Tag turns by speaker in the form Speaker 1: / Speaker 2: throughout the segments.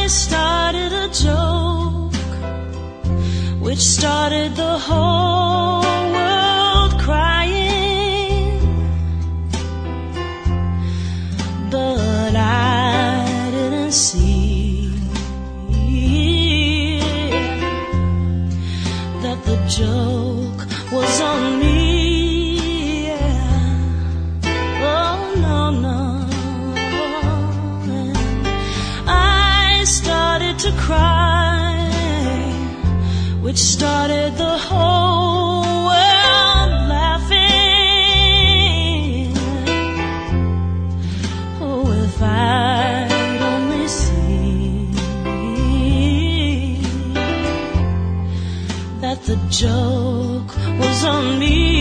Speaker 1: started a joke which started the whole world crying, but I didn't see that the joke was on me. To cry, which started the whole world laughing. Oh, if I'd only seen that the joke was on me.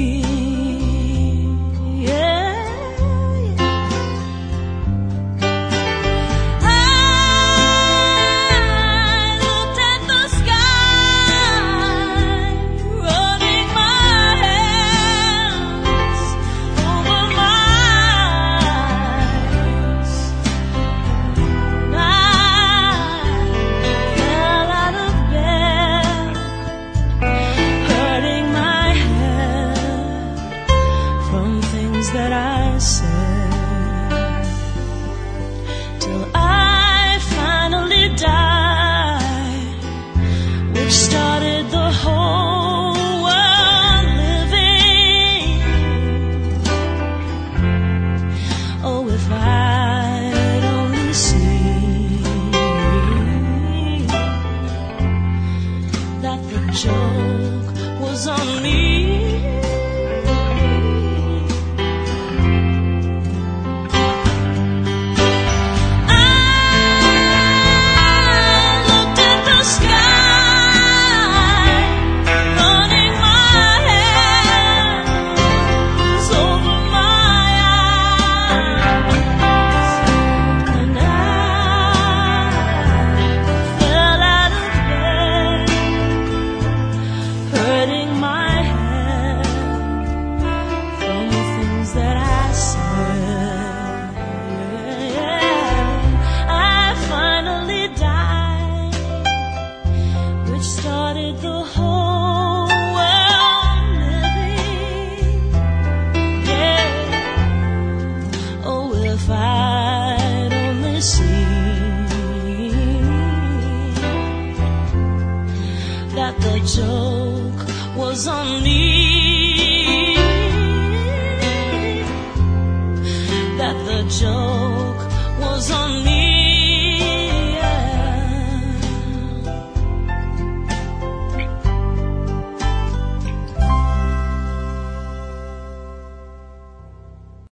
Speaker 1: That I said, till I finally died, which started the whole world living. Oh, if I'd only seen that the joke was on me. Started the whole world living, yeah. Oh, if I'd only seen that the joke was on me, that the joke was on me.